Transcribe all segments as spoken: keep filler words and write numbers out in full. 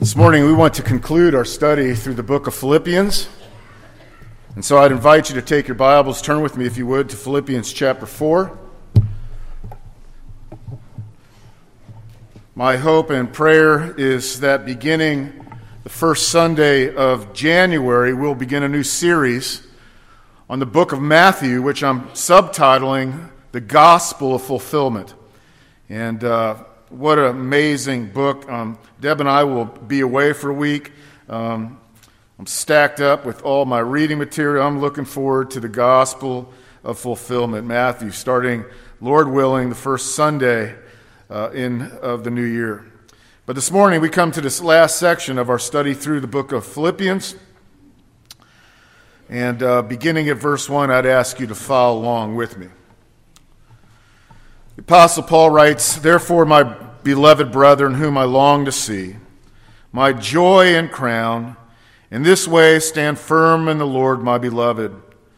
This morning we want to conclude our study through the book of Philippians. And so I'd invite you to take your Bibles, turn with me if you would to Philippians chapter four. My hope and prayer is that beginning the first Sunday of January, we'll begin a new series on the book of Matthew, which I'm subtitling The Gospel of Fulfillment. And uh, what an amazing book. Um, Deb and I will be away for a week. Um, I'm stacked up with all my reading material. I'm looking forward to the Gospel of Fulfillment, Matthew, starting, Lord willing, the first Sunday uh, in of the new year. But this morning we come to this last section of our study through the book of Philippians. And uh, beginning at verse one, I'd ask you to follow along with me. The Apostle Paul writes, "Therefore, my beloved brethren, whom I long to see, my joy and crown, in this way stand firm in the Lord, my beloved.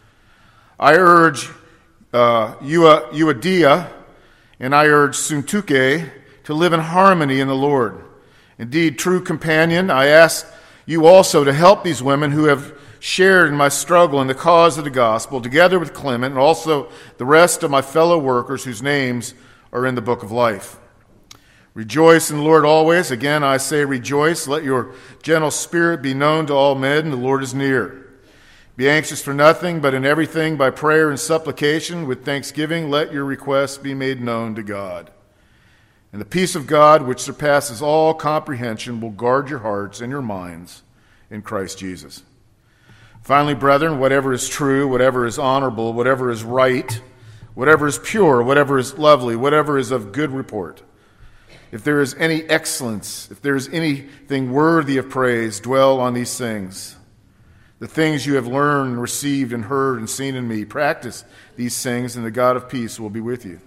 I urge uh, Euodia and I urge Syntyche to live in harmony in the Lord. Indeed, true companion, I ask you also to help these women who have shared in my struggle in the cause of the gospel, together with Clement and also the rest of my fellow workers whose names are in the book of life. Rejoice in the Lord always. Again, I say rejoice. Let your gentle spirit be known to all men. The Lord is near. Be anxious for nothing, but in everything by prayer and supplication with thanksgiving, let your requests be made known to God. And the peace of God, which surpasses all comprehension, will guard your hearts and your minds in Christ Jesus. Finally, brethren, whatever is true, whatever is honorable, whatever is right, whatever is pure, whatever is lovely, whatever is of good report, if there is any excellence, if there is anything worthy of praise, dwell on these things. The things you have learned, received, and heard, and seen in me, practice these things, and the God of peace will be with you.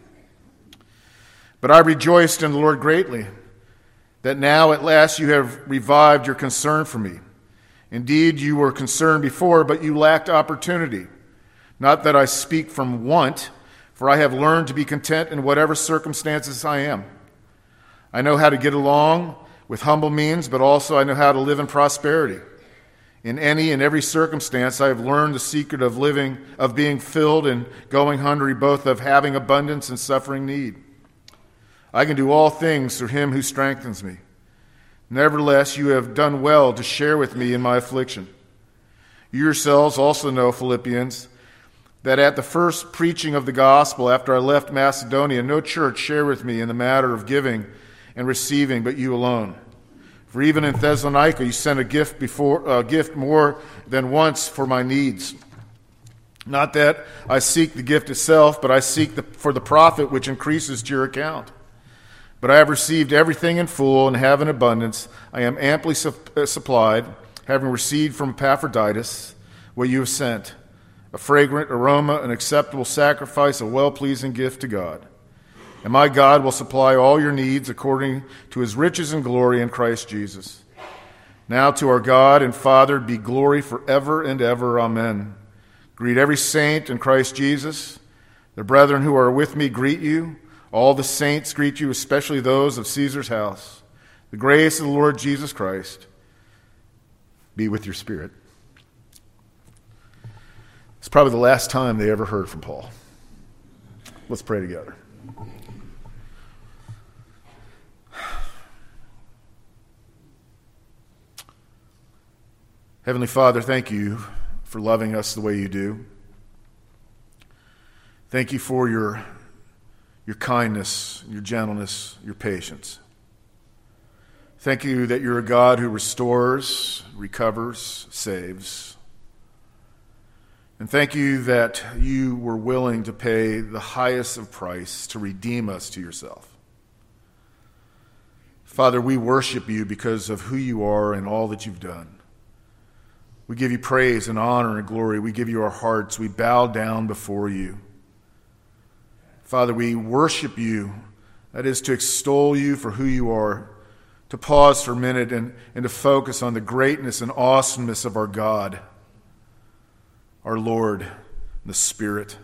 But I rejoiced in the Lord greatly, that now at last you have revived your concern for me. Indeed, you were concerned before, but you lacked opportunity. Not that I speak from want, for I have learned to be content in whatever circumstances I am. I know how to get along with humble means, but also I know how to live in prosperity. In any and every circumstance, I have learned the secret of living, of being filled and going hungry, both of having abundance and suffering need. I can do all things through him who strengthens me. Nevertheless, you have done well to share with me in my affliction. You yourselves also know, Philippians, that at the first preaching of the gospel after I left Macedonia, no church shared with me in the matter of giving and receiving, but you alone. For even in Thessalonica, you sent a gift before, a gift more than once for my needs. Not that I seek the gift itself, but I seek the, for the profit which increases to your account. But I have received everything in full and have in abundance. I am amply su- uh, supplied, having received from Epaphroditus what you have sent, a fragrant aroma, an acceptable sacrifice, a well-pleasing gift to God. And my God will supply all your needs according to his riches and glory in Christ Jesus. Now to our God and Father be glory forever and ever. Amen. Greet every saint in Christ Jesus. The brethren who are with me greet you. All the saints greet you, especially those of Caesar's house. The grace of the Lord Jesus Christ be with your spirit." It's probably the last time they ever heard from Paul. Let's pray together. Heavenly Father, thank you for loving us the way you do. Thank you for your your kindness, your gentleness, your patience. Thank you that you're a God who restores, recovers, saves. And thank you that you were willing to pay the highest of price to redeem us to yourself. Father, we worship you because of who you are and all that you've done. We give you praise and honor and glory. We give you our hearts. We bow down before you. Father, we worship you. That is to extol you for who you are, to pause for a minute and, and to focus on the greatness and awesomeness of our God, our Lord, the Spirit.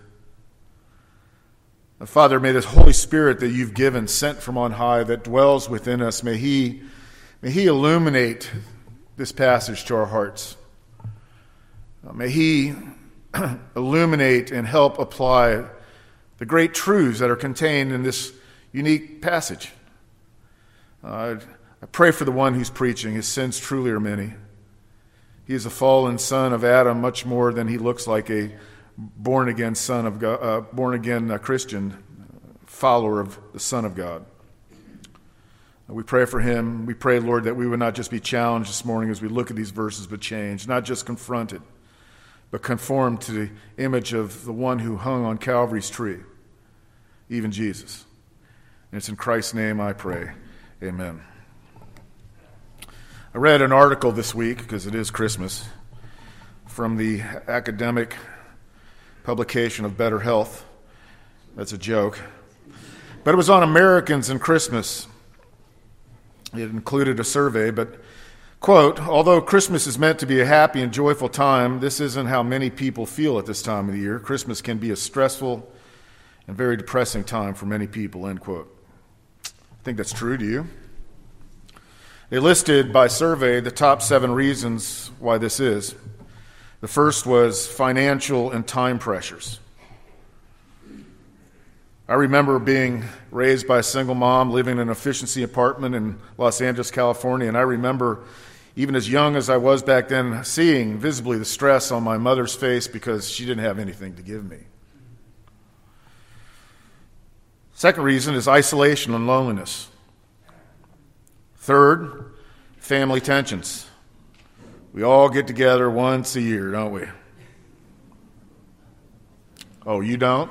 And Father, may this Holy Spirit that you've given, sent from on high, that dwells within us, may he May he illuminate this passage to our hearts. May he illuminate and help apply the great truths that are contained in this unique passage. Uh, I pray for the one who's preaching. His sins truly are many. He is a fallen son of Adam, much more than he looks like a born-again son of God, uh, born-again uh, Christian follower of the Son of God. Uh, we pray for him. We pray, Lord, that we would not just be challenged this morning as we look at these verses, but changed, not just confronted, but conformed to the image of the one who hung on Calvary's tree, even Jesus. And it's in Christ's name I pray. Amen. I read an article this week, because it is Christmas, from the academic publication of Better Health. That's a joke. But it was on Americans and Christmas. It included a survey, but, quote, although Christmas is meant to be a happy and joyful time, this isn't how many people feel at this time of the year. Christmas can be a stressful and very depressing time for many people, end quote. I think that's true. Do you? They listed by survey the top seven reasons why this is. The first was financial and time pressures. I remember being raised by a single mom living in an efficiency apartment in Los Angeles, California, and I remember, even as young as I was back then, seeing visibly the stress on my mother's face because she didn't have anything to give me. Second reason is isolation and loneliness. Third, family tensions. We all get together once a year, don't we? Oh, you don't?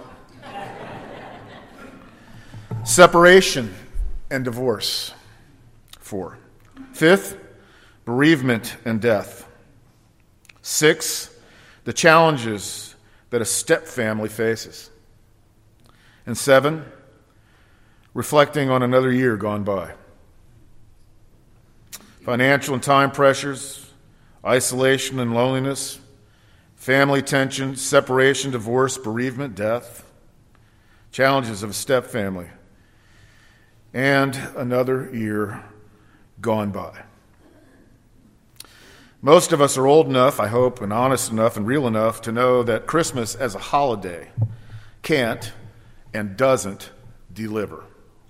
Separation and divorce. Four. Fifth, bereavement and death. Six, the challenges that a step family faces. And seven, reflecting on another year gone by. Financial and time pressures, isolation and loneliness, family tension, separation, divorce, bereavement, death, challenges of a step family, and another year gone by. Most of us are old enough, I hope, and honest enough and real enough to know that Christmas as a holiday can't and doesn't deliver.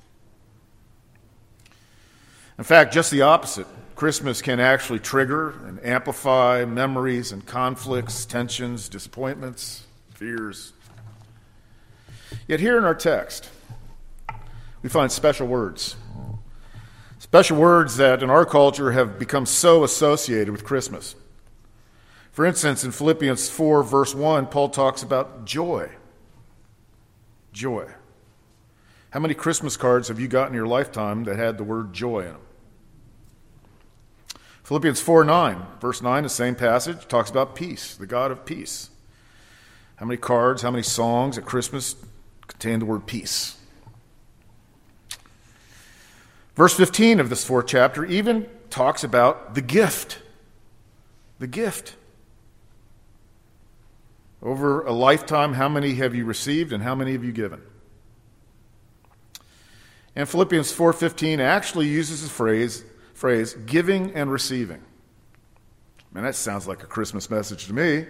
In fact, just the opposite. Christmas can actually trigger and amplify memories and conflicts, tensions, disappointments, fears. Yet here in our text, we find special words. Special words that in our culture have become so associated with Christmas. For instance, in Philippians four, verse one, Paul talks about joy. Joy. How many Christmas cards have you got in your lifetime that had the word joy in them? Philippians four nine, verse nine, the same passage, talks about peace, the God of peace. How many cards, how many songs at Christmas contain the word peace? Verse fifteen of this fourth chapter even talks about the gift. The gift. Over a lifetime, how many have you received and how many have you given? And Philippians four fifteen actually uses the phrase phrase, giving and receiving. Man, that sounds like a Christmas message to me.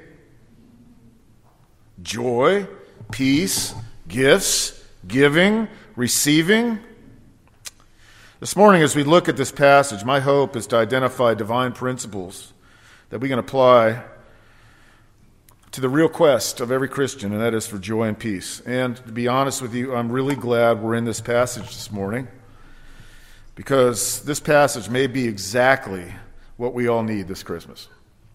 Joy, peace, gifts, giving, receiving. This morning, as we look at this passage, my hope is to identify divine principles that we can apply to the real quest of every Christian, and that is for joy and peace. And to be honest with you, I'm really glad we're in this passage this morning, because this passage may be exactly what we all need this Christmas.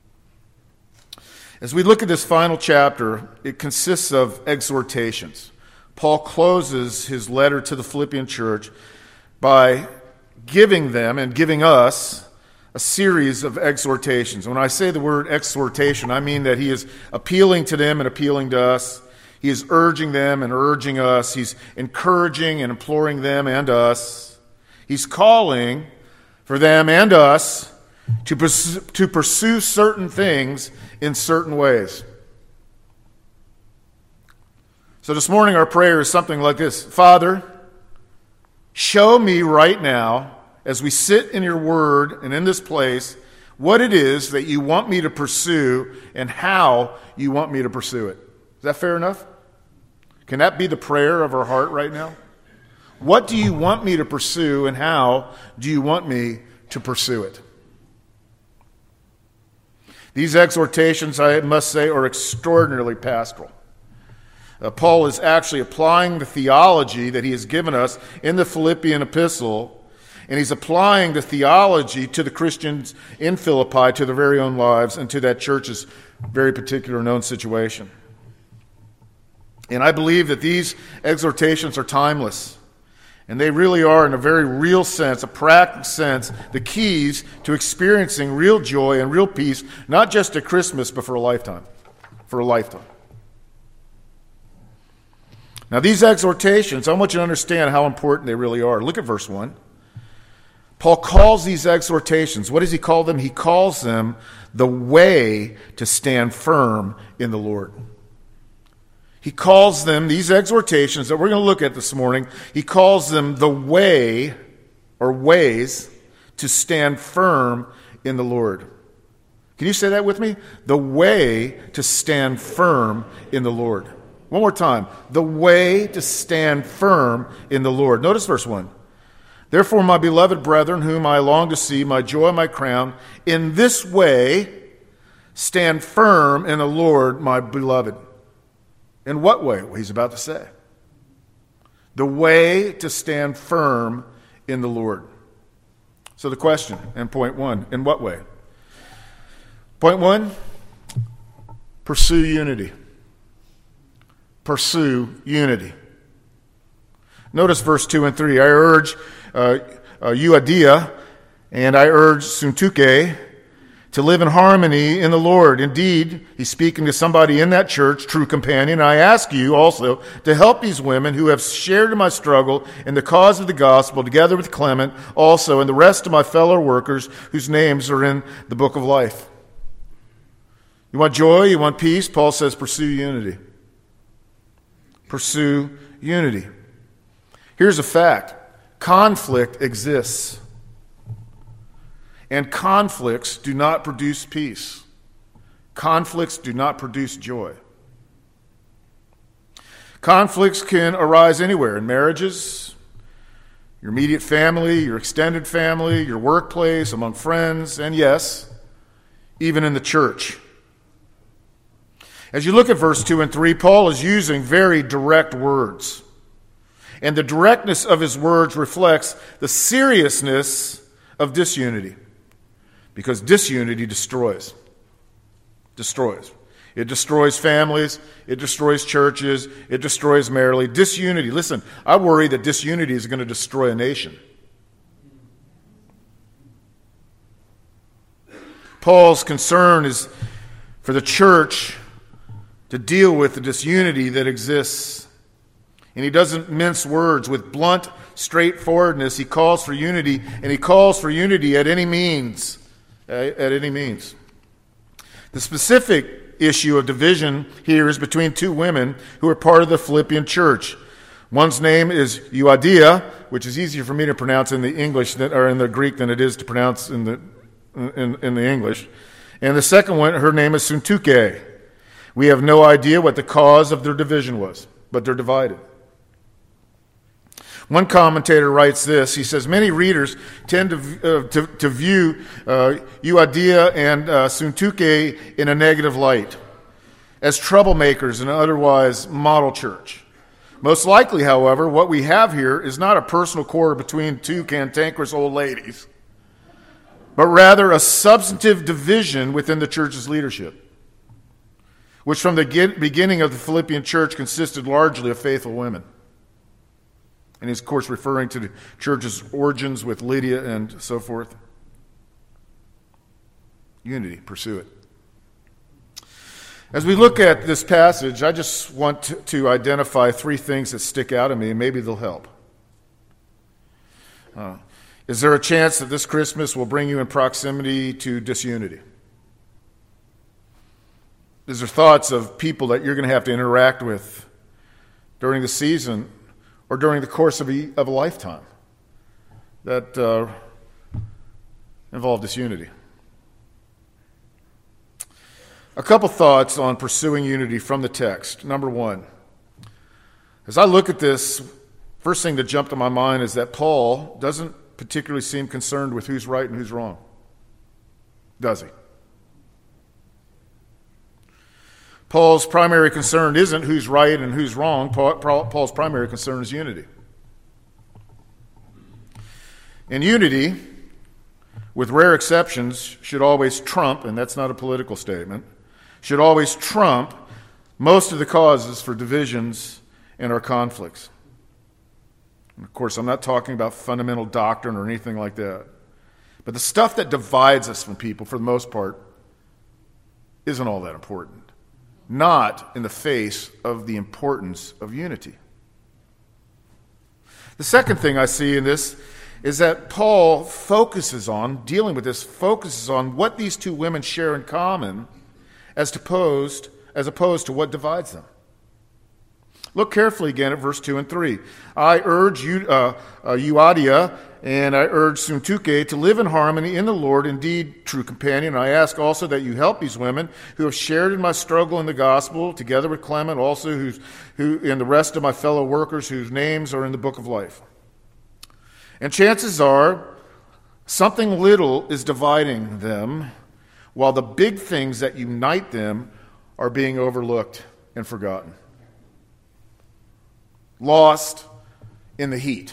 As we look at this final chapter, it consists of exhortations. Paul closes his letter to the Philippian church by giving them and giving us a series of exhortations. When I say the word exhortation, I mean that he is appealing to them and appealing to us. He is urging them and urging us. He's encouraging and imploring them and us. He's calling for them and us to pursue, to pursue certain things in certain ways. So this morning our prayer is something like this. Father, show me right now as we sit in your word and in this place, what it is that you want me to pursue and how you want me to pursue it. Is that fair enough? Can that be the prayer of our heart right now? What do you want me to pursue and how do you want me to pursue it? These exhortations, I must say, are extraordinarily pastoral. Uh, Paul is actually applying the theology that he has given us in the Philippian epistle, and he's applying the theology to the Christians in Philippi, to their very own lives, and to that church's very particular known situation. And I believe that these exhortations are timeless, and they really are, in a very real sense, a practical sense, the keys to experiencing real joy and real peace, not just at Christmas, but for a lifetime. For a lifetime. Now, these exhortations, I want you to understand how important they really are. Look at verse one. Paul calls these exhortations, what does he call them? He calls them the way to stand firm in the Lord. He calls them, these exhortations that we're going to look at this morning, he calls them the way or ways to stand firm in the Lord. Can you say that with me? The way to stand firm in the Lord. One more time. The way to stand firm in the Lord. Notice verse one. Therefore, my beloved brethren, whom I long to see, my joy, my crown, in this way stand firm in the Lord, my beloved. In what way? Well, he's about to say. The way to stand firm in the Lord. So the question, and point one, in what way? Point one, pursue unity. Pursue unity. Notice verse two and three. I urge uh, uh, Euodia and I urge Syntyche to live in harmony in the Lord. Indeed, he's speaking to somebody in that church, true companion. I ask you also to help these women who have shared in my struggle in the cause of the gospel, together with Clement also and the rest of my fellow workers whose names are in the book of life. You want joy? You want peace? Paul says pursue unity. Pursue unity. Here's a fact. Conflict exists. And conflicts do not produce peace. Conflicts do not produce joy. Conflicts can arise anywhere, in marriages, your immediate family, your extended family, your workplace, among friends, and yes, even in the church. As you look at verse two and three, Paul is using very direct words. And the directness of his words reflects the seriousness of disunity. Because disunity destroys. Destroys. It destroys families. It destroys churches. It destroys maritally. Disunity. Listen, I worry that disunity is going to destroy a nation. Paul's concern is for the church to deal with the disunity that exists. And he doesn't mince words. With blunt straightforwardness, he calls for unity, and he calls for unity at any means. At any means. The specific issue of division here is between two women who are part of the Philippian church. One's name is Euodia, which is easier for me to pronounce in the English than, or in the Greek than it is to pronounce in the in, in the English. And the second one, her name is Syntyche. We have no idea what the cause of their division was, but they're divided. One commentator writes this. He says, many readers tend to, uh, to, to view uh, Euodia and uh, Syntyche in a negative light, as troublemakers in an otherwise model church. Most likely, however, what we have here is not a personal quarrel between two cantankerous old ladies, but rather a substantive division within the church's leadership, which from the beginning of the Philippian church consisted largely of faithful women. And he's, of course, referring to the church's origins with Lydia and so forth. Unity, pursue it. As we look at this passage, I just want to, to identify three things that stick out at me, and maybe they'll help. Uh, is there a chance that this Christmas will bring you in proximity to disunity? Is there thoughts of people that you're going to have to interact with during the season or during the course of a, of a lifetime that uh, involve disunity. A couple thoughts on pursuing unity from the text. Number one, as I look at this, first thing that jumped to my mind is that Paul doesn't particularly seem concerned with who's right and who's wrong. Does he? Paul's primary concern isn't who's right and who's wrong. Paul's primary concern is unity. And unity, with rare exceptions, should always trump, and that's not a political statement, should always trump most of the causes for divisions and our conflicts. And of course, I'm not talking about fundamental doctrine or anything like that. But the stuff that divides us from people, for the most part, isn't all that important. Not in the face of the importance of unity. The second thing I see in this is that Paul focuses on, dealing with this, focuses on what these two women share in common as opposed, as opposed to what divides them. Look carefully again at verse two and three. I urge you, uh, uh, Euodia and I urge Syntyche to live in harmony in the Lord, indeed, true companion. I ask also that you help these women who have shared in my struggle in the gospel, together with Clement also, who's, who and the rest of my fellow workers whose names are in the book of life. And chances are, something little is dividing them, while the big things that unite them are being overlooked and forgotten. Lost in the heat.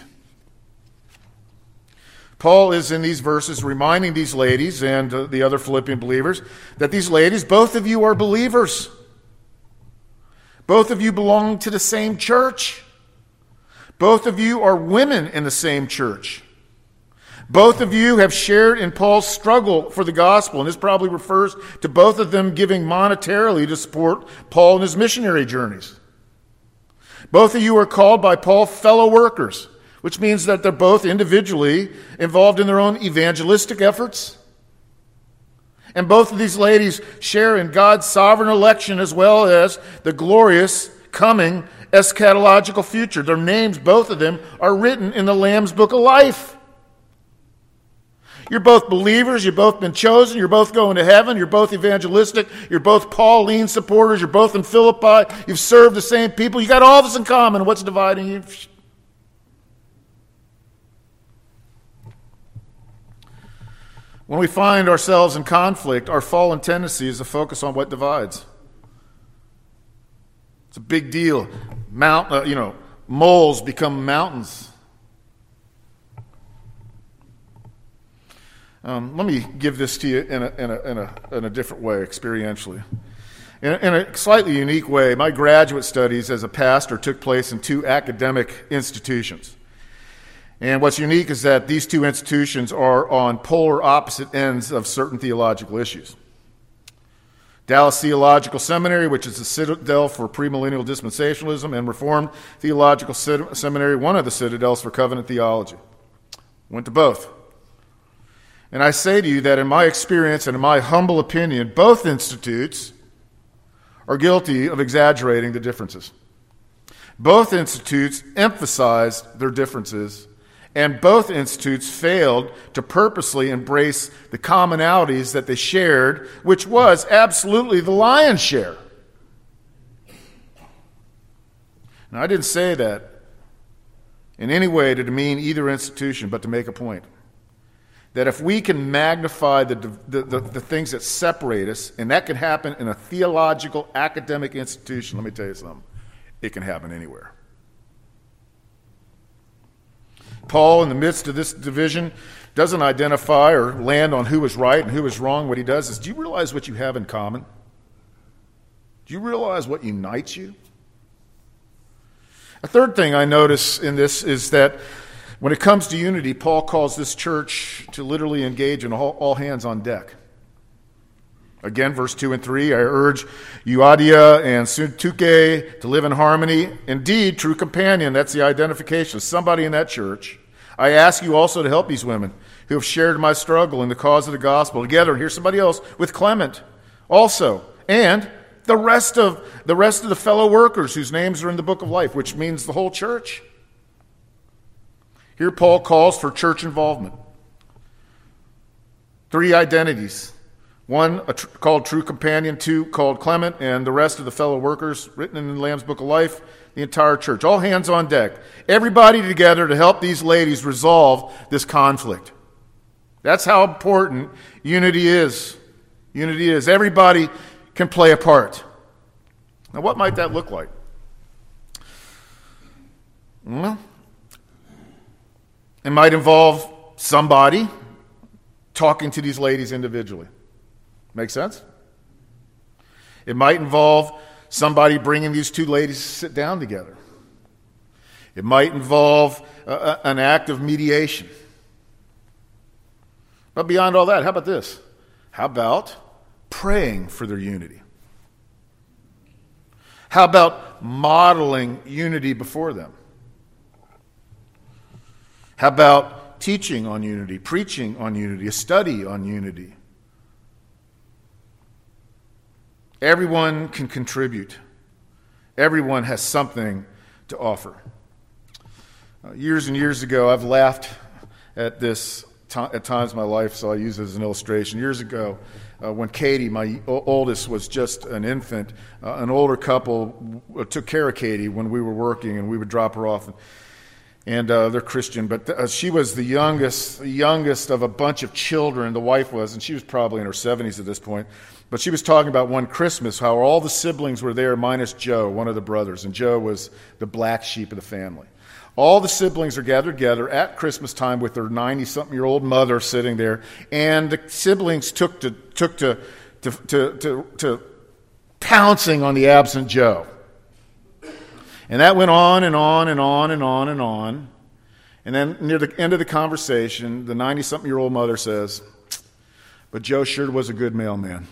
Paul is in these verses reminding these ladies and uh, the other Philippian believers that these ladies, both of you are believers. Both of you belong to the same church. Both of you are women in the same church. Both of you have shared in Paul's struggle for the gospel, and this probably refers to both of them giving monetarily to support Paul in his missionary journeys. Both of you are called by Paul fellow workers, which means that they're both individually involved in their own evangelistic efforts. And both of these ladies share in God's sovereign election as well as the glorious coming eschatological future. Their names, both of them, are written in the Lamb's Book of Life. You're both believers. You've both been chosen. You're both going to heaven. You're both evangelistic. You're both Pauline supporters. You're both in Philippi. You've served the same people. You got all this in common. What's dividing you? When we find ourselves in conflict, our fallen tendency is to focus on what divides. It's a big deal. Mount, uh, you know, moles become mountains. Um, let me give this to you in a, in a, in a, in a different way, experientially. In a, in a slightly unique way, my graduate studies as a pastor took place in two academic institutions. And what's unique is that these two institutions are on polar opposite ends of certain theological issues. Dallas Theological Seminary, which is the citadel for premillennial dispensationalism, and Reformed Theological Seminary, one of the citadels for covenant theology. Went to both. And I say to you that in my experience and in my humble opinion, both institutes are guilty of exaggerating the differences. Both institutes emphasized their differences, and both institutes failed to purposely embrace the commonalities that they shared, which was absolutely the lion's share. Now, I didn't say that in any way to demean either institution, but to make a point. That if we can magnify the, the, the, the things that separate us, and that can happen in a theological, academic institution, let me tell you something, it can happen anywhere. Paul, in the midst of this division, doesn't identify or land on who is right and who is wrong. What he does is, do you realize what you have in common? Do you realize what unites you? A third thing I notice in this is that when it comes to unity, Paul calls this church to literally engage in all, all hands on deck. Again, verse two and three, I urge Euodia and Syntyche to live in harmony. Indeed, true companion, that's the identification of somebody in that church. I ask you also to help these women who have shared my struggle in the cause of the gospel together. And here's somebody else with Clement also. And the rest of the rest of the fellow workers whose names are in the book of life, which means the whole church. Here Paul calls for church involvement. Three identities. One a tr- called True Companion, two called Clement, and the rest of the fellow workers written in the Lamb's Book of Life, the entire church. All hands on deck. Everybody together to help these ladies resolve this conflict. That's how important unity is. Unity is. Everybody can play a part. Now, what might that look like? Well, it might involve somebody talking to these ladies individually. Make sense? It might involve somebody bringing these two ladies to sit down together. It might involve uh, an act of mediation. But beyond all that, how about this? How about praying for their unity? How about modeling unity before them? How about teaching on unity, preaching on unity, a study on unity? Everyone can contribute. Everyone has something to offer. Uh, years and years ago, I've laughed at this t- at times in my life, so I use it as an illustration. Years ago, uh, when Katie, my o- oldest, was just an infant, uh, an older couple w- took care of Katie when we were working, and we would drop her off. And, and uh, they're Christian, but th- uh, she was the youngest, the youngest of a bunch of children. The wife was, and she was probably in her seventies at this point. But she was talking about one Christmas, how all the siblings were there minus Joe, one of the brothers, and Joe was the black sheep of the family. All the siblings are gathered together at Christmas time with their ninety-something-year-old mother sitting there, and the siblings took to took to to, to, to, to pouncing on the absent Joe. And that went on and on and on and on and on. And then near the end of the conversation, the ninety-something-year-old mother says, "But Joe sure was a good mailman."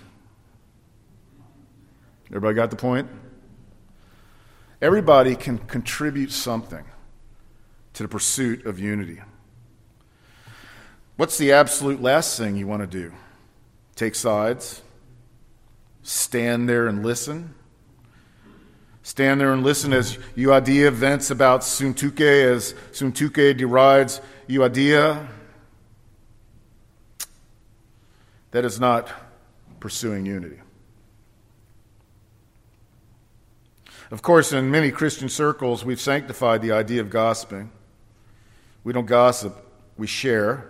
Everybody got the point? Everybody can contribute something to the pursuit of unity. What's the absolute last thing you want to do? Take sides? Stand there and listen? Stand there and listen as Euodia vents about Syntyche, as Syntyche derides Euodia? That is not pursuing unity. Of course, in many Christian circles, we've sanctified the idea of gossiping. We don't gossip, we share.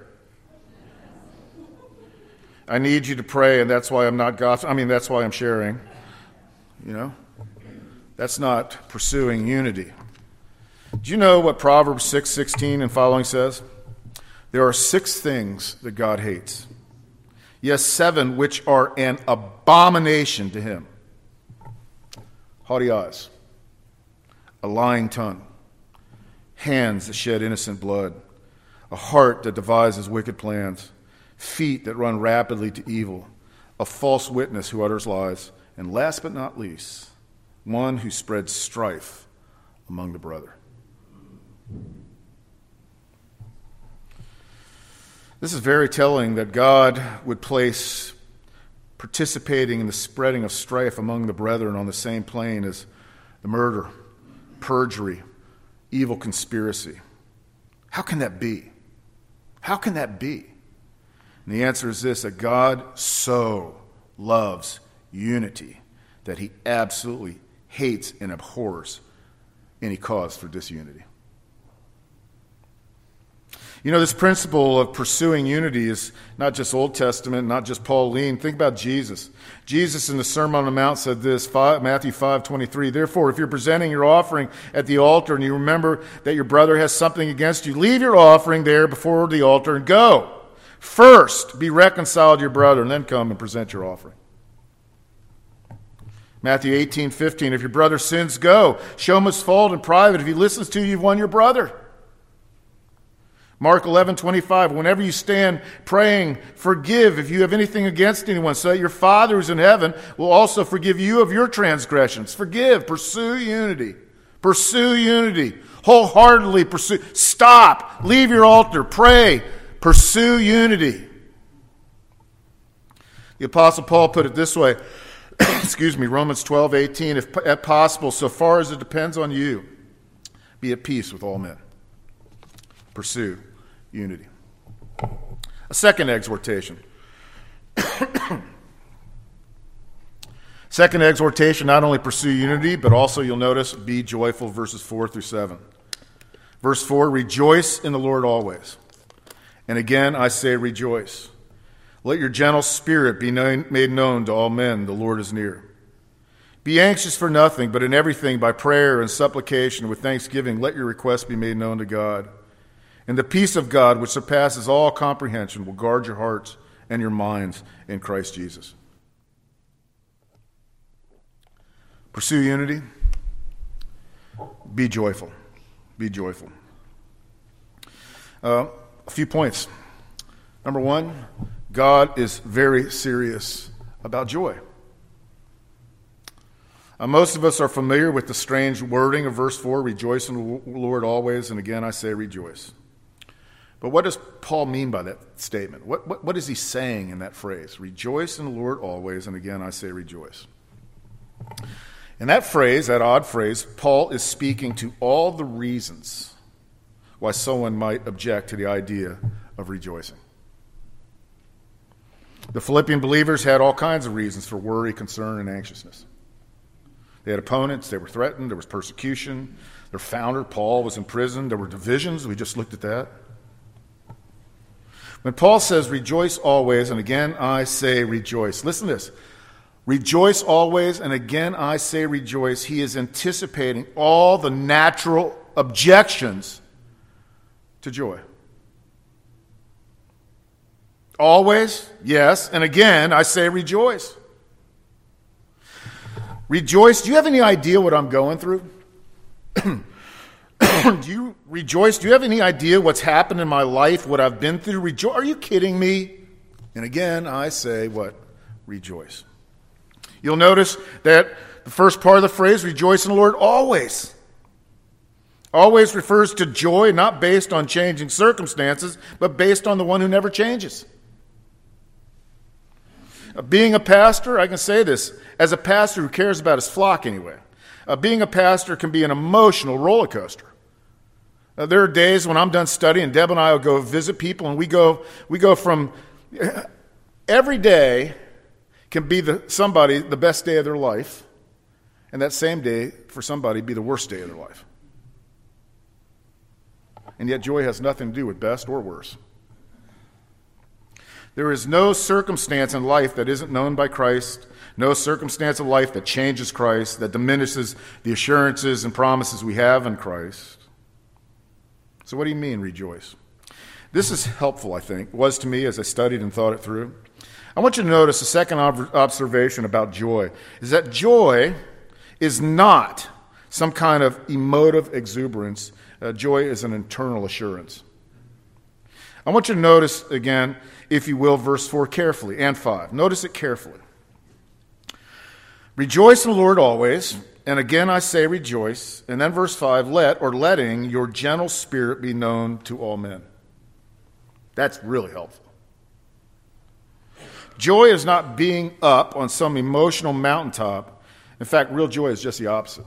I need you to pray, and that's why I'm not gossiping. I mean, that's why I'm sharing. You know? That's not pursuing unity. Do you know what Proverbs six sixteen and following says? There are six things that God hates. Yes, seven which are an abomination to him. Haughty eyes, a lying tongue, hands that shed innocent blood, a heart that devises wicked plans, feet that run rapidly to evil, a false witness who utters lies, and last but not least, one who spreads strife among the brethren. This is very telling that God would place participating in the spreading of strife among the brethren on the same plane as the murder, perjury, evil conspiracy. How can that be? How can that be? And the answer is this, that God so loves unity that he absolutely hates and abhors any cause for disunity. You know, this principle of pursuing unity is not just Old Testament, not just Pauline. Think about Jesus. Jesus in the Sermon on the Mount said this, Matthew five twenty-three, "Therefore, if you're presenting your offering at the altar and you remember that your brother has something against you, leave your offering there before the altar and go. First, be reconciled to your brother, and then come and present your offering." Matthew eighteen fifteen, "If your brother sins, go. Show him his fault in private. If he listens to you, you've won your brother." Mark eleven twenty-five, "Whenever you stand praying, forgive if you have anything against anyone, so that your Father who's in heaven will also forgive you of your transgressions." Forgive. Pursue unity. Pursue unity. Wholeheartedly pursue. Stop. Leave your altar. Pray. Pursue unity. The Apostle Paul put it this way, excuse me, Romans twelve eighteen, "If at possible, so far as it depends on you, be at peace with all men." Pursue unity. A second exhortation, Second exhortation, not only pursue unity, but also you'll notice be joyful, verses four through seven. Verse four, rejoice in the Lord always. And again, I say rejoice. Let your gentle spirit be known, made known to all men. The Lord is near. Be anxious for nothing, but in everything by prayer and supplication with thanksgiving, let your requests be made known to God. And the peace of God, which surpasses all comprehension, will guard your hearts and your minds in Christ Jesus. Pursue unity. Be joyful. Be joyful. Uh, a few points. Number one, God is very serious about joy. Uh, most of us are familiar with the strange wording of verse four, rejoice in the Lord always, and again I say rejoice. But what does Paul mean by that statement? What, what, what is he saying in that phrase? Rejoice in the Lord always, and again I say rejoice. In that phrase, that odd phrase, Paul is speaking to all the reasons why someone might object to the idea of rejoicing. The Philippian believers had all kinds of reasons for worry, concern, and anxiousness. They had opponents, they were threatened, there was persecution. Their founder, Paul, was in prison. There were divisions, we just looked at that. When Paul says, rejoice always, and again I say rejoice, listen to this. Rejoice always, and again I say rejoice. He is anticipating all the natural objections to joy. Always, yes, and again I say rejoice. Rejoice, do you have any idea what I'm going through? Do you rejoice? Do you have any idea what's happened in my life, what I've been through? Rejoice. Are you kidding me? And again I say what? Rejoice. You'll notice that the first part of the phrase, rejoice in the Lord always. Always refers to joy not based on changing circumstances, but based on the one who never changes. Uh, being a pastor, I can say this, as a pastor who cares about his flock anyway, uh, being a pastor can be an emotional roller coaster. Uh, there are days when I'm done studying, Deb and I will go visit people, and we go, we go from every day can be the, somebody the best day of their life, and that same day for somebody be the worst day of their life. And yet joy has nothing to do with best or worse. There is no circumstance in life that isn't known by Christ, no circumstance of life that changes Christ, that diminishes the assurances and promises we have in Christ. So what do you mean, rejoice? This is helpful, I think, was to me as I studied and thought it through. I want you to notice a second ob- observation about joy, is that joy is not some kind of emotive exuberance. Uh, joy is an internal assurance. I want you to notice, again, if you will, verse four carefully, and five. Notice it carefully. Rejoice in the Lord always, and again I say rejoice. And then verse five, let or letting your gentle spirit be known to all men. That's really helpful. Joy is not being up on some emotional mountaintop. In fact, real joy is just the opposite.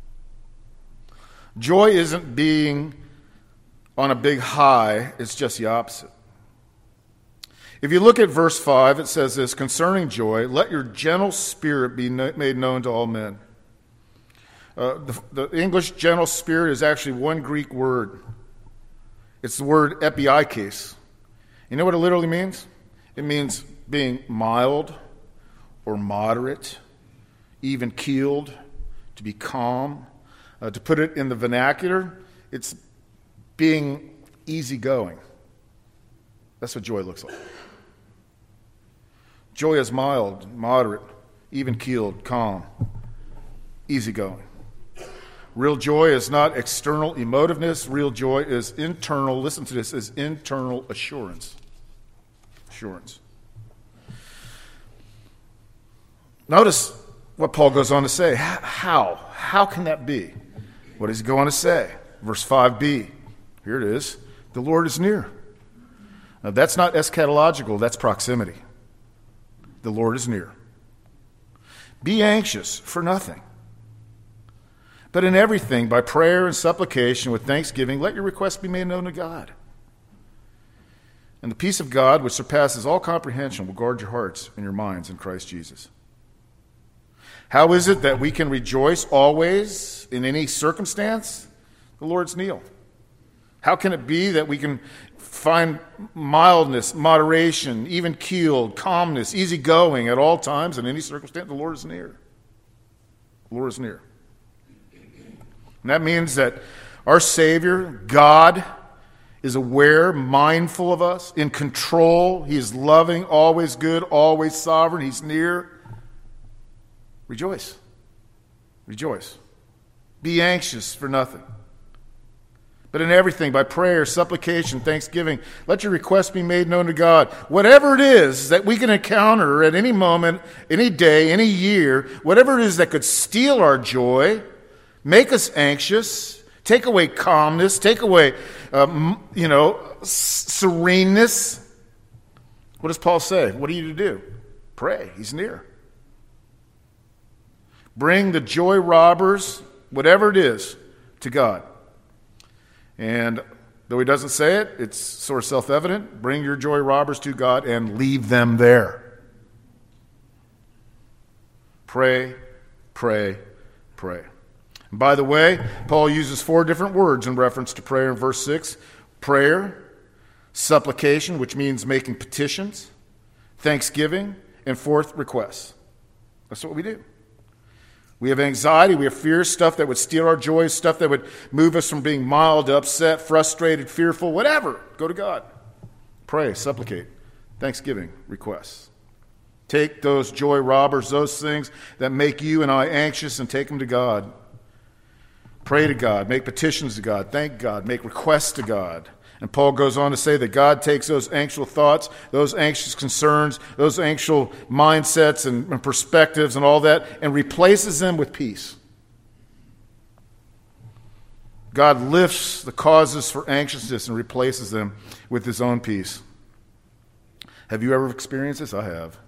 Joy isn't being on a big high, it's just the opposite. If you look at verse five, it says this, concerning joy, let your gentle spirit be no- made known to all men. Uh, the, the English gentle spirit is actually one Greek word. It's the word epiikes. You know what it literally means? It means being mild or moderate, even keeled, to be calm. Uh, to put it in the vernacular, it's being easygoing. That's what joy looks like. Joy is mild, moderate, even keeled, calm, easygoing. Real joy is not external emotiveness. Real joy is internal, listen to this, is internal assurance. Assurance. Notice what Paul goes on to say. How? How can that be? What does he go on to say? Verse five b. Here it is. The Lord is near. Now, that's not eschatological, that's proximity. The Lord is near. Be anxious for nothing, but in everything, by prayer and supplication with thanksgiving, let your requests be made known to God. And the peace of God, which surpasses all comprehension, will guard your hearts and your minds in Christ Jesus. How is it that we can rejoice always in any circumstance? The Lord's near. How can it be that we can find mildness, moderation, even keeled, calmness, easygoing at all times in any circumstance? The Lord is near. The Lord is near. And that means that our Savior, God, is aware, mindful of us, in control. He is loving, always good, always sovereign. He's near. Rejoice. Rejoice. Be anxious for nothing, but in everything, by prayer, supplication, thanksgiving, let your requests be made known to God. Whatever it is that we can encounter at any moment, any day, any year, whatever it is that could steal our joy, make us anxious, take away calmness, take away, um, you know, sereneness. What does Paul say? What are you to do? Pray. He's near. Bring the joy robbers, whatever it is, to God. And though he doesn't say it, it's sort of self-evident. Bring your joy robbers to God and leave them there. Pray, pray, pray. And by the way, Paul uses four different words in reference to prayer in verse six. Prayer, supplication, which means making petitions, thanksgiving, and fourth, requests. That's what we do. We have anxiety, we have fear, stuff that would steal our joy, stuff that would move us from being mild to upset, frustrated, fearful, whatever. Go to God. Pray, supplicate, thanksgiving, requests. Take those joy robbers, those things that make you and I anxious, and take them to God. Pray to God, make petitions to God, thank God, make requests to God. And Paul goes on to say that God takes those anxious thoughts, those anxious concerns, those anxious mindsets and, and perspectives and all that, and replaces them with peace. God lifts the causes for anxiousness and replaces them with his own peace. Have you ever experienced this? I have.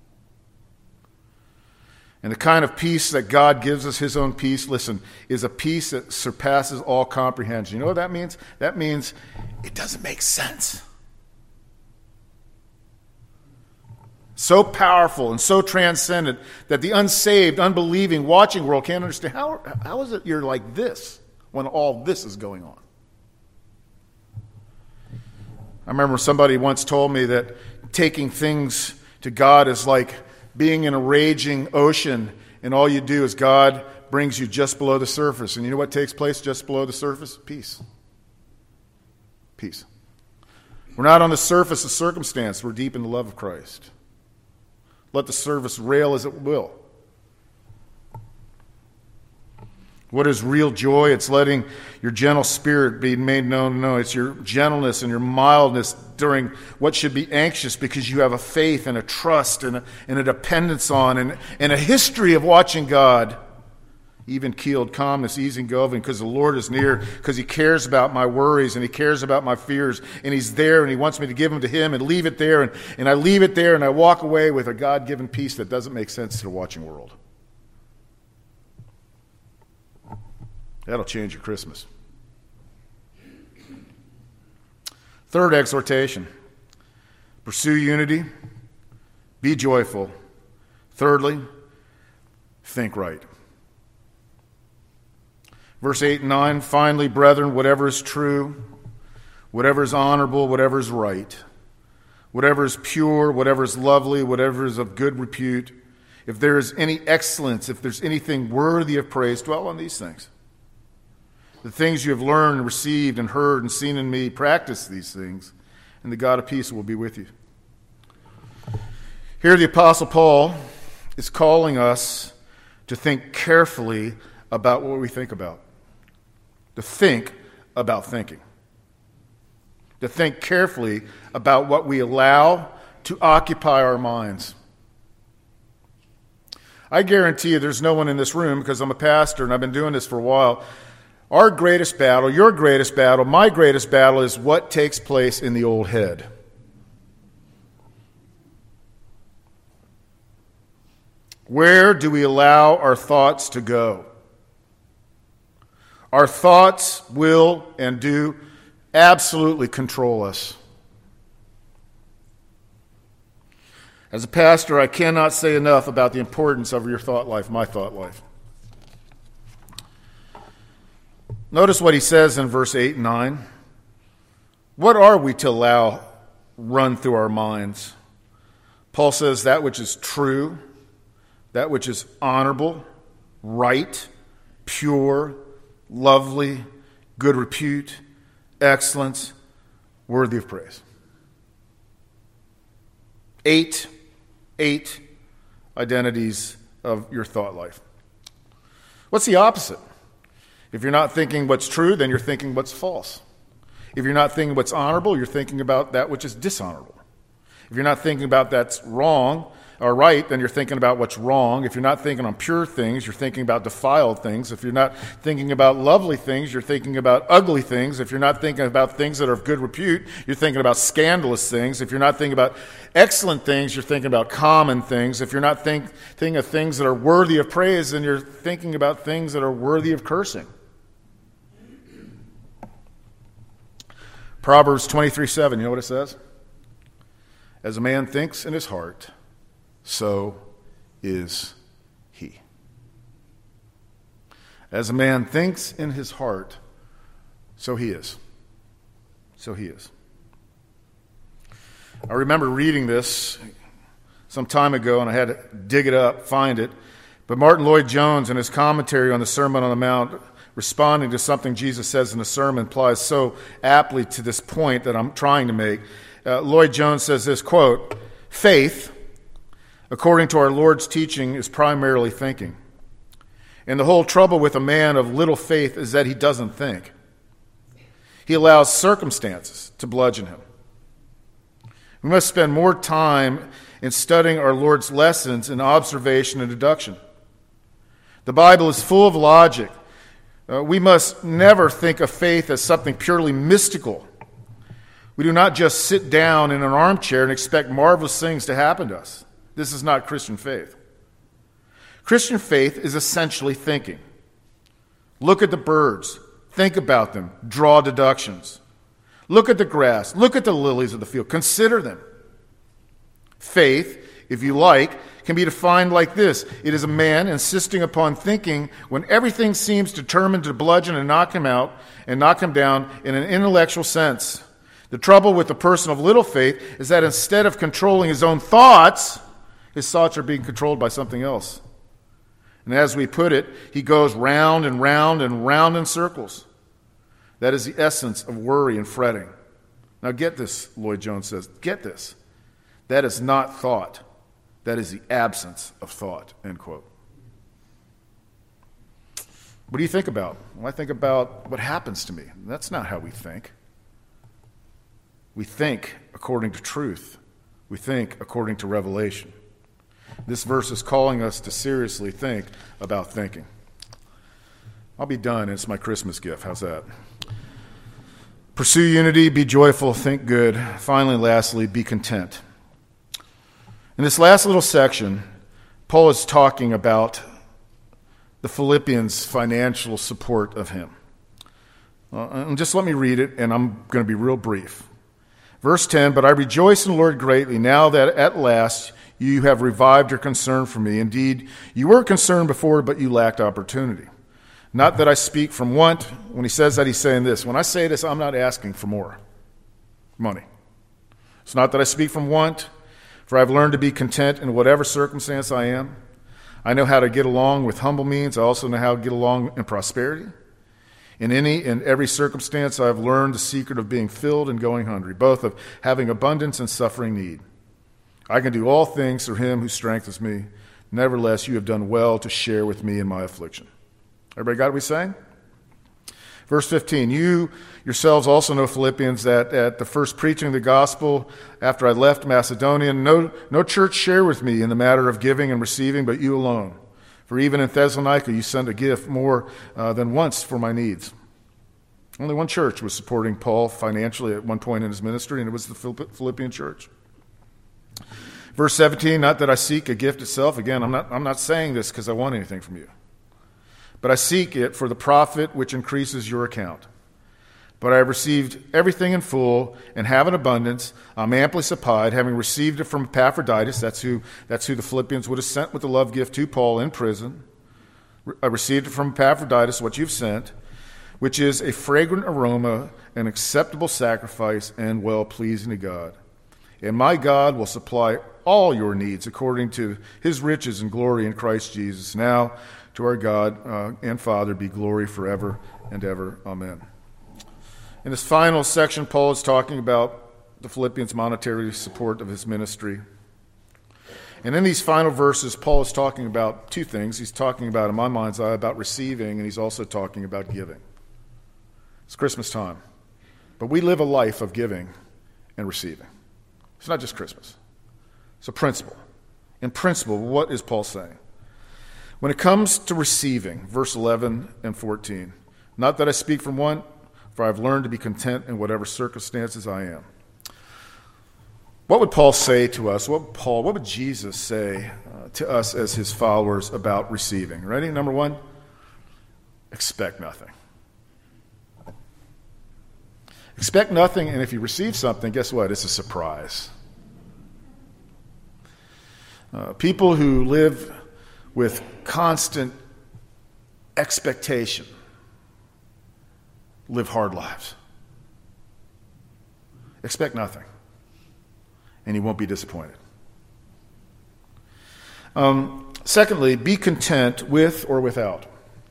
And the kind of peace that God gives us, his own peace, listen, is a peace that surpasses all comprehension. You know what that means? That means it doesn't make sense. So powerful and so transcendent that the unsaved, unbelieving, watching world can't understand. How, how is it you're like this when all this is going on? I remember somebody once told me that taking things to God is like being in a raging ocean, and all you do is God brings you just below the surface. And you know what takes place just below the surface? Peace. Peace. We're not on the surface of circumstance. We're deep in the love of Christ. Let the surface rail as it will. What is real joy? It's letting your gentle spirit be made known. No, it's your gentleness and your mildness during what should be anxious, because you have a faith and a trust and a, and a dependence on and, and a history of watching God. Even keeled, calmness, easing, going, because the Lord is near, because he cares about my worries and he cares about my fears, and he's there and he wants me to give them to him and leave it there. And, and I leave it there and I walk away with a God-given peace that doesn't make sense to the watching world. That'll change your Christmas. Third exhortation. Pursue unity. Be joyful. Thirdly, think right. Verse eight and nine, finally, brethren, whatever is true, whatever is honorable, whatever is right, whatever is pure, whatever is lovely, whatever is of good repute, if there is any excellence, if there's anything worthy of praise, dwell on these things. The things you have learned, received, and heard, and seen in me, practice these things, and the God of peace will be with you. Here the Apostle Paul is calling us to think carefully about what we think about. To think about thinking. To think carefully about what we allow to occupy our minds. I guarantee you there's no one in this room, because I'm a pastor and I've been doing this for a while. Our greatest battle, your greatest battle, my greatest battle is what takes place in the old head. Where do we allow our thoughts to go? Our thoughts will and do absolutely control us. As a pastor, I cannot say enough about the importance of your thought life, my thought life. Notice what he says in verse eight and nine. What are we to allow run through our minds? Paul says that which is true, that which is honorable, right, pure, lovely, good repute, excellence, worthy of praise. Eight, eight identities of your thought life. What's the opposite? If you're not thinking what's true, then you're thinking what's false. If you're not thinking what's honorable, you're thinking about that which is dishonorable. If you're not thinking about that's wrong or right, then you're thinking about what's wrong. If you're not thinking on pure things, you're thinking about defiled things. If you're not thinking about lovely things, you're thinking about ugly things. If you're not thinking about things that are of good repute, you're thinking about scandalous things. If you're not thinking about excellent things, you're thinking about common things. If you're not think, thinking of things that are worthy of praise, then you're thinking about things that are worthy of cursing. Proverbs twenty-three seven, you know what it says? As a man thinks in his heart, so is he. As a man thinks in his heart, so he is. So he is. I remember reading this some time ago, and I had to dig it up, find it. But Martin Lloyd-Jones, in his commentary on the Sermon on the Mount, responding to something Jesus says in the sermon, applies so aptly to this point that I'm trying to make. Uh, Lloyd-Jones says this, quote, faith, according to our Lord's teaching, is primarily thinking. And the whole trouble with a man of little faith is that he doesn't think. He allows circumstances to bludgeon him. We must spend more time in studying our Lord's lessons in observation and deduction. The Bible is full of logic. Uh, we must never think of faith as something purely mystical. We do not just sit down in an armchair and expect marvelous things to happen to us. This is not Christian faith. Christian faith is essentially thinking. Look at the birds. Think about them. Draw deductions. Look at the grass. Look at the lilies of the field. Consider them. Faith, if you like, can be defined like this. It is a man insisting upon thinking when everything seems determined to bludgeon and knock him out and knock him down in an intellectual sense. The trouble with the person of little faith is that instead of controlling his own thoughts, his thoughts are being controlled by something else. And as we put it, he goes round and round and round in circles. That is the essence of worry and fretting. Now get this, Lloyd-Jones says. Get this. That is not thought. That is the absence of thought, end quote. What do you think about? Well, I think about what happens to me. That's not how we think. We think according to truth. We think according to revelation. This verse is calling us to seriously think about thinking. I'll be done. It's my Christmas gift. How's that? Pursue unity, be joyful, think good. Finally, lastly, be content. In this last little section, Paul is talking about the Philippians' financial support of him. Uh, and just let me read it, and I'm going to be real brief. Verse ten, but I rejoice in the Lord greatly now that at last you have revived your concern for me. Indeed, you were concerned before, but you lacked opportunity. Not that I speak from want. When he says that, he's saying this. When I say this, I'm not asking for more money. It's not that I speak from want, for I've learned to be content in whatever circumstance I am. I know how to get along with humble means. I also know how to get along in prosperity. In any and every circumstance, I have learned the secret of being filled and going hungry, both of having abundance and suffering need. I can do all things through him who strengthens me. Nevertheless, you have done well to share with me in my affliction. Everybody got what we're saying? Verse fifteen, you yourselves also know, Philippians, that at the first preaching of the gospel, after I left Macedonia, no, no church shared with me in the matter of giving and receiving, but you alone. For even in Thessalonica, you sent a gift more uh, than once for my needs. Only one church was supporting Paul financially at one point in his ministry, and it was the Philippian church. Verse seventeen, not that I seek a gift itself. Again, I'm not, I'm not saying this because I want anything from you. But I seek it for the profit which increases your account. But I have received everything in full and have an abundance. I'm amply supplied, having received it from Epaphroditus. That's who, that's who the Philippians would have sent with the love gift to Paul in prison. I received it from Epaphroditus, what you've sent, which is a fragrant aroma, an acceptable sacrifice, and well-pleasing to God. And my God will supply all your needs according to his riches and glory in Christ Jesus. Now, to our God uh, and Father be glory forever and ever. Amen. In this final section, Paul is talking about the Philippians' monetary support of his ministry. And in these final verses, Paul is talking about two things. He's talking about, in my mind's eye, about receiving, and he's also talking about giving. It's Christmas time. But we live a life of giving and receiving. It's not just Christmas. It's a principle. In principle, what is Paul saying? When it comes to receiving, verse eleven and fourteen, not that I speak from one, for I have learned to be content in whatever circumstances I am. What would Paul say to us? What would Paul, what would Jesus say uh, to us as his followers about receiving? Ready? Number one, expect nothing. Expect nothing, and if you receive something, guess what? It's a surprise. Uh, people who live with constant expectation live hard lives. Expect nothing, and you won't be disappointed. Um, secondly, be content with or without.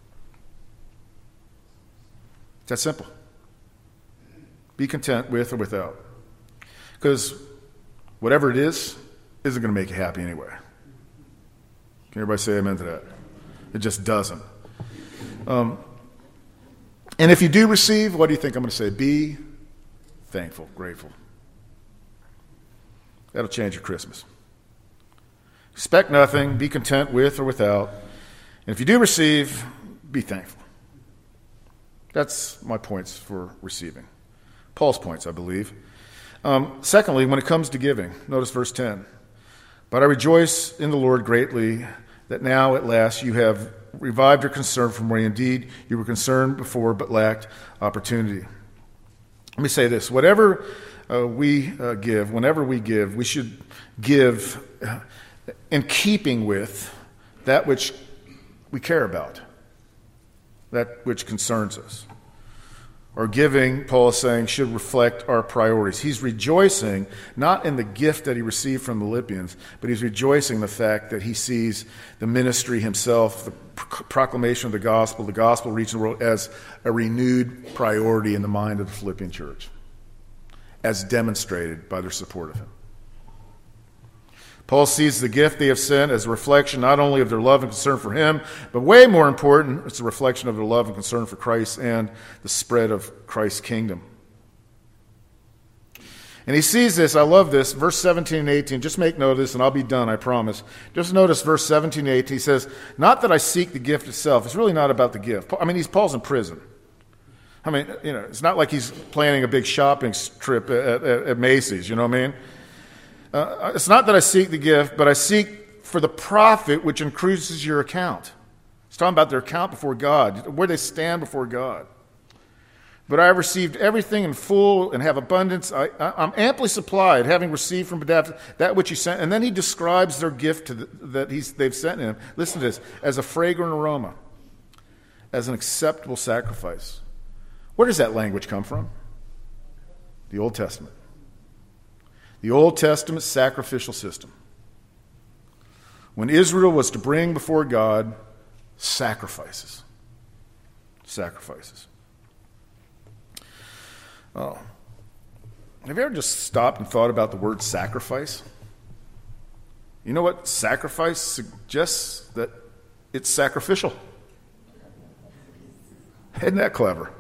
It's that simple. Be content with or without. Because whatever it is, isn't going to make you happy anyway. Can everybody say amen to that? It just doesn't. Um, and if you do receive, what do you think I'm going to say? Be thankful, grateful. That'll change your Christmas. Expect nothing, be content with or without. And if you do receive, be thankful. That's my points for receiving. Paul's points, I believe. Um, secondly, when it comes to giving, notice verse ten. But I rejoice in the Lord greatly that now at last you have revived your concern from where indeed you were concerned before but lacked opportunity. Let me say this. Whatever uh, we uh, give, whenever we give, we should give in keeping with that which we care about, that which concerns us. Our giving, Paul is saying, should reflect our priorities. He's rejoicing not in the gift that he received from the Philippians, but he's rejoicing in the fact that he sees the ministry himself, the proclamation of the gospel, the gospel reaching the world as a renewed priority in the mind of the Philippian church, as demonstrated by their support of him. Paul sees the gift they have sent as a reflection not only of their love and concern for him, but way more important, it's a reflection of their love and concern for Christ and the spread of Christ's kingdom. And he sees this, I love this, verse seventeen and eighteen. Just make note of this and I'll be done, I promise. Just notice verse seventeen and eighteen. He says, not that I seek the gift itself. It's really not about the gift. I mean, he's Paul's in prison. I mean, you know, it's not like he's planning a big shopping trip at, at, at Macy's, you know what I mean? Uh, it's not that I seek the gift, but I seek for the profit which increases your account. It's talking about their account before God, where they stand before God. But I have received everything in full and have abundance. I, I, I'm amply supplied, having received from that which he sent. And then he describes their gift to the, that he's, they've sent him. Listen to this, as a fragrant aroma, as an acceptable sacrifice. Where does that language come from? The Old Testament. The Old Testament sacrificial system. When Israel was to bring before God sacrifices. Sacrifices. Oh. Have you ever just stopped and thought about the word sacrifice? You know what sacrifice suggests? That it's sacrificial. Isn't that clever?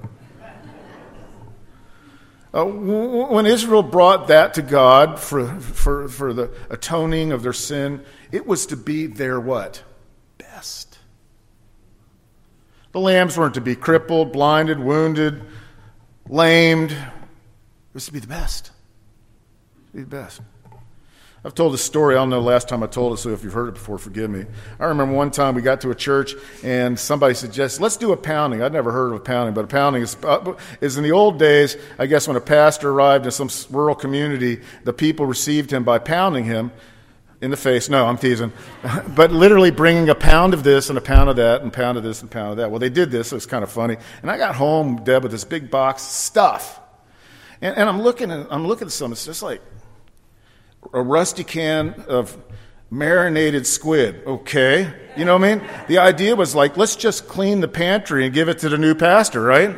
Uh, when Israel brought that to God for, for, for the atoning of their sin, it was to be their what? Best. The lambs weren't to be crippled, blinded, wounded, lamed. It was to be the best. To be the best. I've told this story. I don't know the last time I told it, so if you've heard it before, forgive me. I remember one time we got to a church and somebody suggested, let's do a pounding. I'd never heard of a pounding, but a pounding is, uh, is in the old days, I guess when a pastor arrived in some rural community, the people received him by pounding him in the face. No, I'm teasing. But literally bringing a pound of this and a pound of that and a pound of this and a pound of that. Well, they did this. It was kind of funny. And I got home, Deb, with this big box of stuff. And, and I'm looking at I'm looking at some. It's just like a rusty can of marinated squid. Okay. You know what I mean? The idea was like, let's just clean the pantry and give it to the new pastor, right?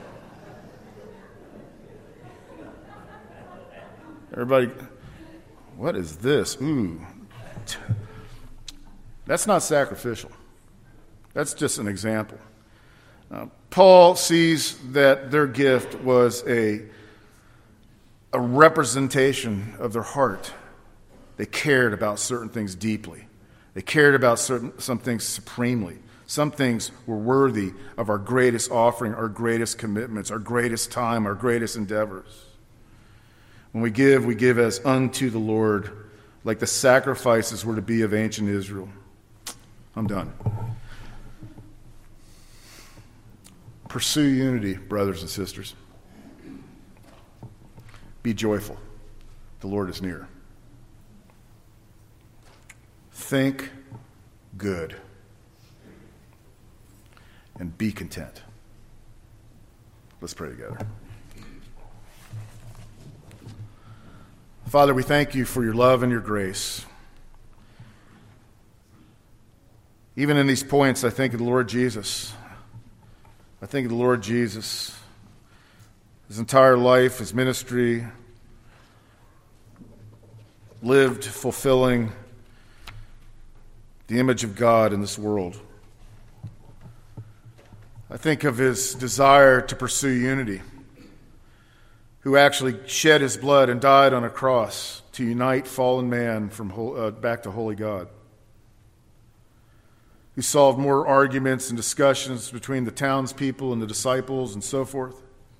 Everybody, what is this? Ooh. That's not sacrificial. That's just an example. Uh, Paul sees that their gift was a a representation of their heart. They cared about certain things deeply. They cared about certain some things supremely. Some things were worthy of our greatest offering, our greatest commitments, our greatest time, our greatest endeavors. When we give, we give as unto the Lord, like the sacrifices were to be of ancient Israel. I'm done. Pursue unity, brothers and sisters. Be joyful. The Lord is near. Think good. And be content. Let's pray together. Father, we thank you for your love and your grace. Even in these points, I think of the Lord Jesus. I think of the Lord Jesus. His entire life, his ministry, lived fulfilling the image of God in this world. I think of his desire to pursue unity, who actually shed his blood and died on a cross to unite fallen man from uh, back to holy God, who solved more arguments and discussions between the townspeople and the disciples and so forth.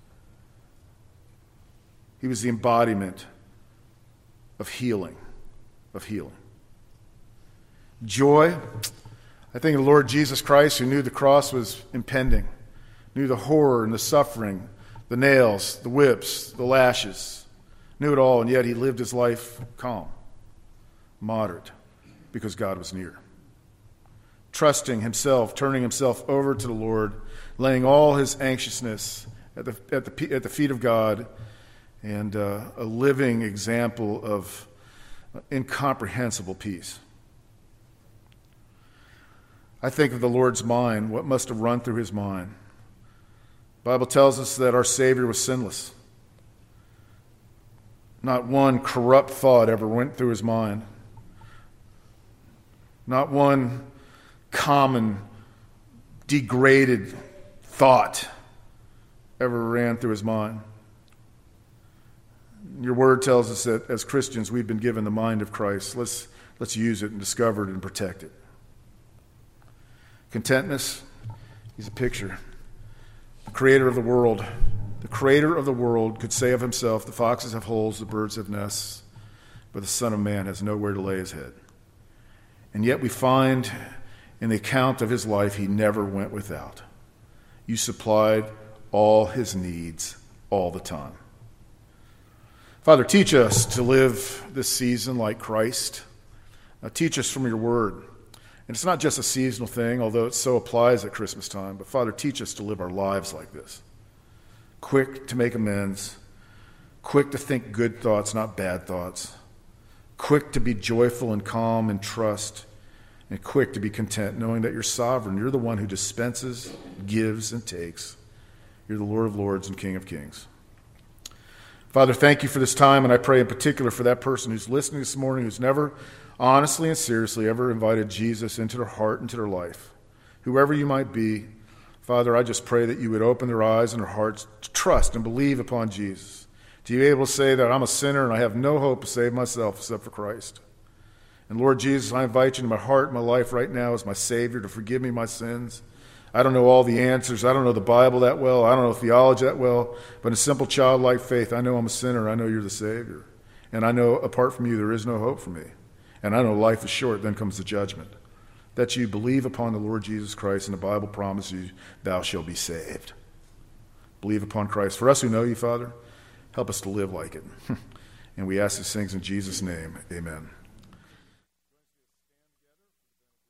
He was the embodiment of healing, of healing. Joy, I think of the Lord Jesus Christ, who knew the cross was impending, knew the horror and the suffering, the nails, the whips, the lashes, knew it all, and yet he lived his life calm, moderate, because God was near. Trusting himself, turning himself over to the Lord, laying all his anxiousness at the, at the, at the feet of God, and uh, a living example of incomprehensible peace. I think of the Lord's mind, what must have run through his mind. The Bible tells us that our Savior was sinless. Not one corrupt thought ever went through his mind. Not one common, degraded thought ever ran through his mind. Your word tells us that as Christians we've been given the mind of Christ. Let's, let's use it and discover it and protect it. Contentness, he's a picture. The creator of the world, the creator of the world could say of himself, the foxes have holes, the birds have nests, but the Son of Man has nowhere to lay his head. And yet we find in the account of his life, he never went without. You supplied all his needs all the time. Father, teach us to live this season like Christ. Now, teach us from your word. And it's not just a seasonal thing, although it so applies at Christmas time. But Father, teach us to live our lives like this. Quick to make amends. Quick to think good thoughts, not bad thoughts. Quick to be joyful and calm and trust. And quick to be content, knowing that you're sovereign. You're the one who dispenses, gives, and takes. You're the Lord of lords and King of kings. Father, thank you for this time, and I pray in particular for that person who's listening this morning who's never honestly and seriously ever invited Jesus into their heart, into their life. Whoever you might be, Father, I just pray that you would open their eyes and their hearts to trust and believe upon Jesus. To be able to say that I'm a sinner and I have no hope to save myself except for Christ. And Lord Jesus, I invite you into my heart and my life right now as my Savior to forgive me my sins. I don't know all the answers. I don't know the Bible that well. I don't know theology that well. But in simple childlike faith, I know I'm a sinner. I know you're the Savior. And I know apart from you there is no hope for me. And I know life is short, then comes the judgment. That you believe upon the Lord Jesus Christ, and the Bible promises you, thou shalt be saved. Believe upon Christ. For us who know you, Father, help us to live like it. And we ask these things in Jesus' name. Amen.